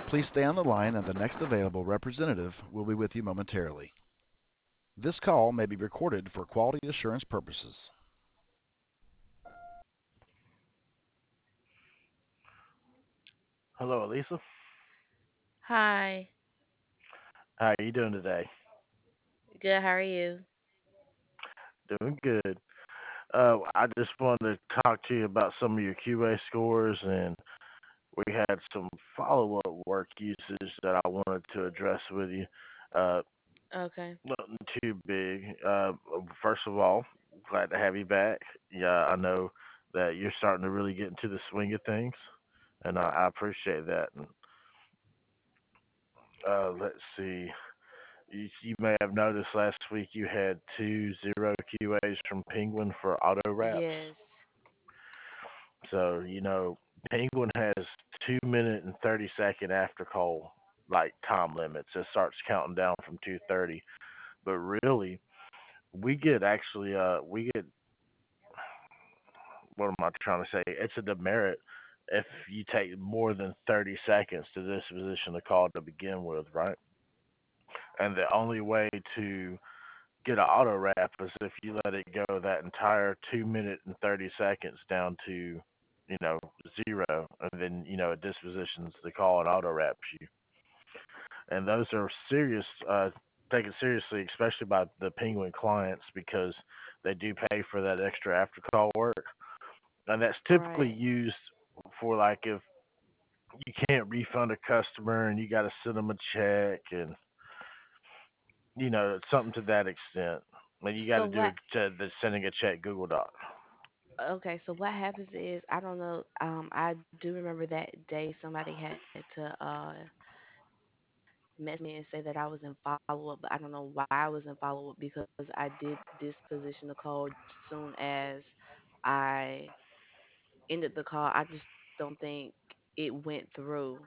Please stay on the line, and the next available representative will be with you momentarily. This call may be recorded for quality assurance purposes. Hello, Elisa. Hi. How are you doing today? Good. How are you? Doing good. I just wanted to talk to you about some of your QA scores, and we had some follow-up work usage that I wanted to address with you. Uh, Okay. Nothing too big. First of all, glad to have you back. Yeah, I know that you're starting to really get into the swing of things, and I appreciate that. And, let's see. You may have noticed last week you had 2 0 QAs from Penguin for auto wraps. Yes. So, Penguin has 2 minute and 30-second after call like time limits. It starts counting down from 2:30. But really, we get what am I trying to say? It's a demerit if you take more than 30 seconds to disposition the call to begin with, right? And the only way to get an auto wrap is if you let it go that entire 2 minute and 30 seconds down to, know, zero, and then, it dispositions the call and auto wraps you. And those are serious, taken seriously, especially by the Penguin clients because they do pay for that extra after call work. And that's typically Right. used for like if you can't refund a customer and you got to send them a check and, something to that extent. Like you got So to do what? the sending a check Google Doc. Okay. So what happens is I don't know. I do remember that day somebody had to message me and say that I was in follow up, but I don't know why I was in follow up because I did disposition the call soon as I ended the call. I just don't think it went through.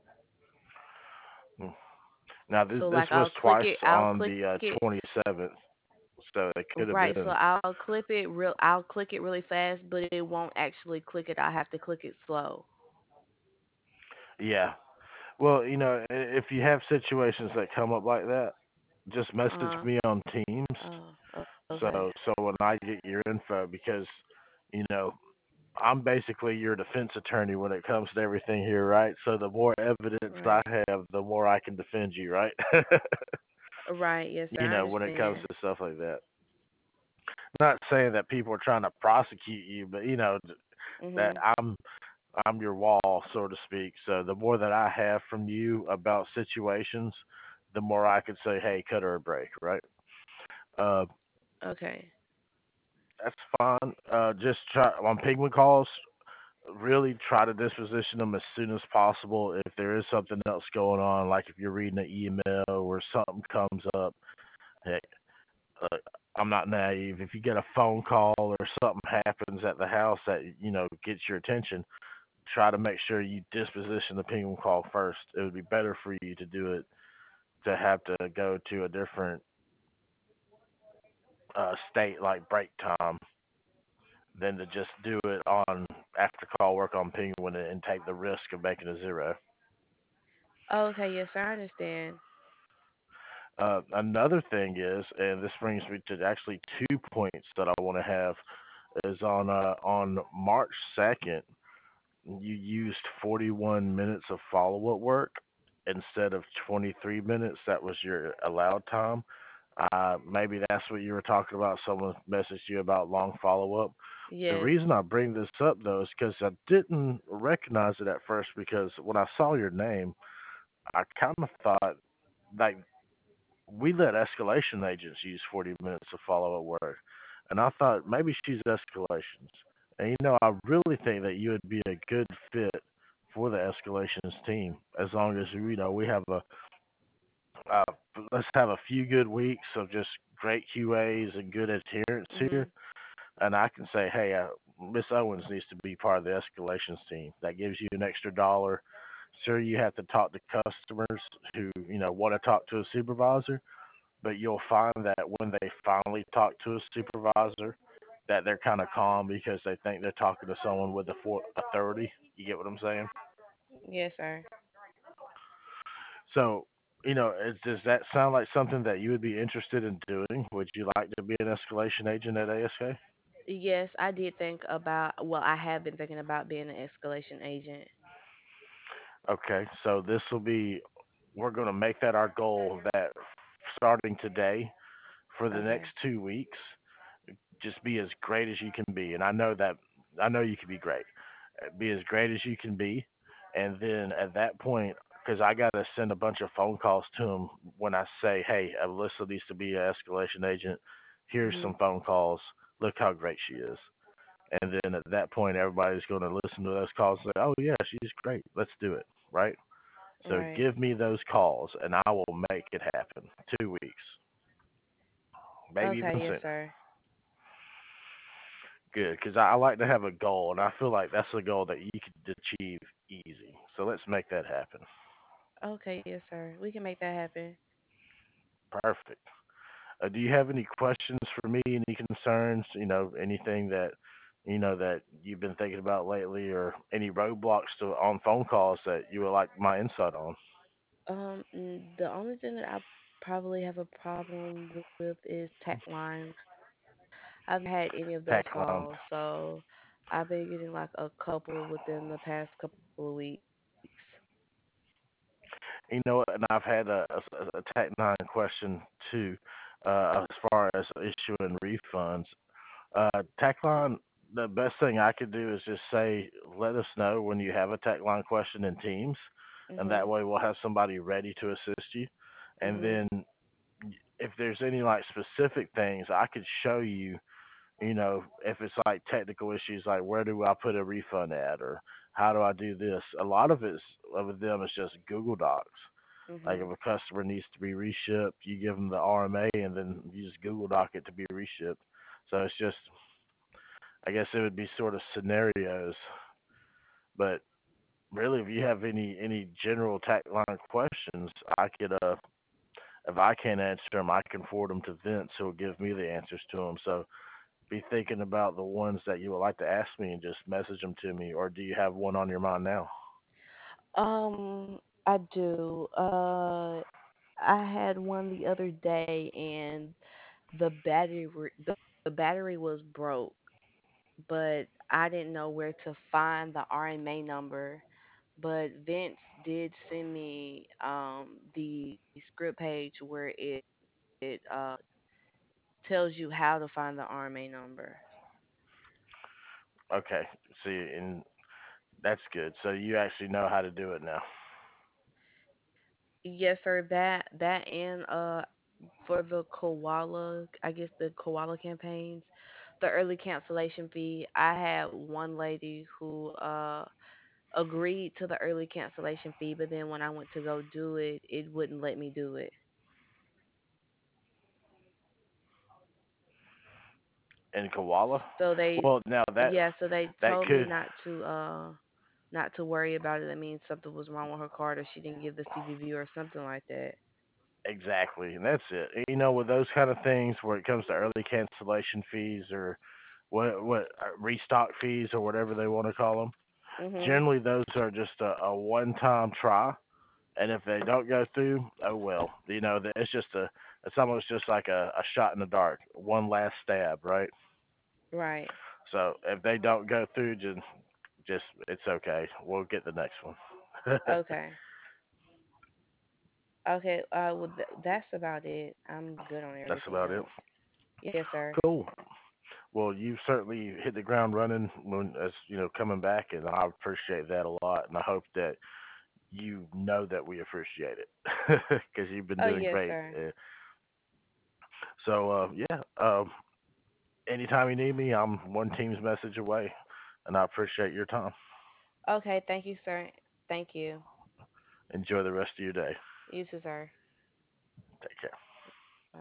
Mm. Now So this like was I'll click twice it. I'll on click the it. 27th, so it could have Right, so been. I'll click it really fast, but it won't actually click it. I have to click it slow. Yeah. Well, if you have situations that come up like that, just message Uh-huh. me on Teams. Okay. So when I get your info, because you know I'm basically your defense attorney when it comes to everything here, right? So the more evidence I Right. have, the more I can defend you, right? Right, yes, sir. I When it comes understand. to stuff like that. Not saying that people are trying to prosecute you, but that Mhm. I'm your wall, so to speak. So the more that I have from you about situations, the more I could say, hey, cut her a break, right? Uh, Okay. that's fine. Just try on penguin calls. Really try to disposition them as soon as possible. If there is something else going on, like if you're reading an email or something comes up, heck, uh, I'm not naive. If you get a phone call or something happens at the house that gets your attention, try to make sure you disposition the penguin call first. It would be better for you to do it to have to go to a different state like break time than to just do it on after call work on penguin and take the risk of making a zero. Okay, yes, sir. I understand. Another thing is, and this brings me to actually 2 points that I want to have, is on March 2nd, you used 41 minutes of follow up work instead of 23 minutes. That was your allowed time. Maybe that's what you were talking about. Someone messaged you about long follow up. The reason Yes. I bring this up though is because I didn't recognize it at first because when I saw your name, I kind of thought like we let escalation agents use 40 minutes of follow up work. And I thought maybe she's escalations. And I really think that you would be a good fit for the escalations team as long as we have uh, let's have a few good weeks of just great QAs and good adherence here, Mhm. and I can say, hey, Miss Owens needs to be part of the escalations team. That gives you an extra dollar. Sure, you have to talk to customers who want to talk to a supervisor, but you'll find that when they finally talk to a supervisor, that they're kind of calm because they think they're talking to someone with authority. You get what I'm saying? Yes, sir. So, does that sound like something that you would be interested in doing? Would you like to be an escalation agent at ASK? Yes, I did think about, well, I have been thinking about being an escalation agent. Okay, so we're going to make that our goal that starting today for the next Okay. 2 weeks, just be as great as you can be. And I know you can be great. Be as great as you can be. And then at that point, because I got to send a bunch of phone calls to them when I say, hey, Alyssa needs to be an escalation agent. Here's Mhm. some phone calls. Look how great she is. And then at that point, everybody's going to listen to those calls and say, oh, yeah, she's great. Let's do it. Right? So Right. give me those calls and I will make it happen. 2 weeks, maybe Okay, even yes, sooner. sir. Good, because I like to have a goal, and I feel like that's a goal that you could achieve easy. So let's make that happen. Okay, yes, sir. We can make that happen. Perfect. Do you have any questions for me? Any concerns? Anything that that you've been thinking about lately, or any roadblocks to on phone calls that you would like my insight on? The only thing that I probably have a problem with is tech line. I've never had any of those Tax line. calls, so I've been getting like a couple within the past couple of weeks. And I've had a Tech Nine question too, as far as issuing refunds. Tech Line, the best thing I could do is just say, let us know when you have a Tech Line question in Teams, and that Mhm. way we'll have somebody ready to assist you. And Mhm. then if there's any like specific things, I could show you. If it's like technical issues, like where do I put a refund at, or how do I do this? A lot of it's of them is just Google Docs. Like if Mhm. a customer needs to be reshipped, you give them the RMA, and then you just Google Doc it to be reshipped. So it's just, I guess it would be sort of scenarios. But really, if you have any general tech line questions, I could if I can't answer them, I can forward them to Vince, who'll give me the answers to them. So be thinking about the ones that you would like to ask me and just message them to me. Or do you have one on your mind now? I do. I had one the other day, and the battery was broke, but I didn't know where to find the RMA number. But Vince did send me the script page where it tells you how to find the RMA number. Okay, see, and that's good. So you actually know how to do it now. Yes, sir. That and for the koala, I guess the koala campaigns, the early cancellation fee. I had one lady who agreed to the early cancellation fee, but then when I went to go do it, it wouldn't let me do it. In Koala, So they, well, now yeah, so they that told me could not to worry about it. That means something was wrong with her card, or she didn't give the CVV or something like that. exactly, and that's it. With those kind of things, where it comes to early cancellation fees or what restock fees or whatever they want to call them, Mhm. generally those are just a one-time try. And if they don't go through, oh well. It's almost just like a shot in the dark, one last stab, right? Right. So if they don't go through, just it's okay. We'll get the next one. Okay. Okay. Well, that's about it. I'm good on That's everything about it. else. Yes, sir. Cool. Well, you certainly hit the ground running when as coming back, and I appreciate that a lot. And I hope that you know that we appreciate it because you've been Oh, doing yes, great. sir. So yeah, anytime you need me, I'm one team's message away, and I appreciate your time. Okay. Thank you, sir. Thank you. Enjoy the rest of your day. You too, sir. Take care.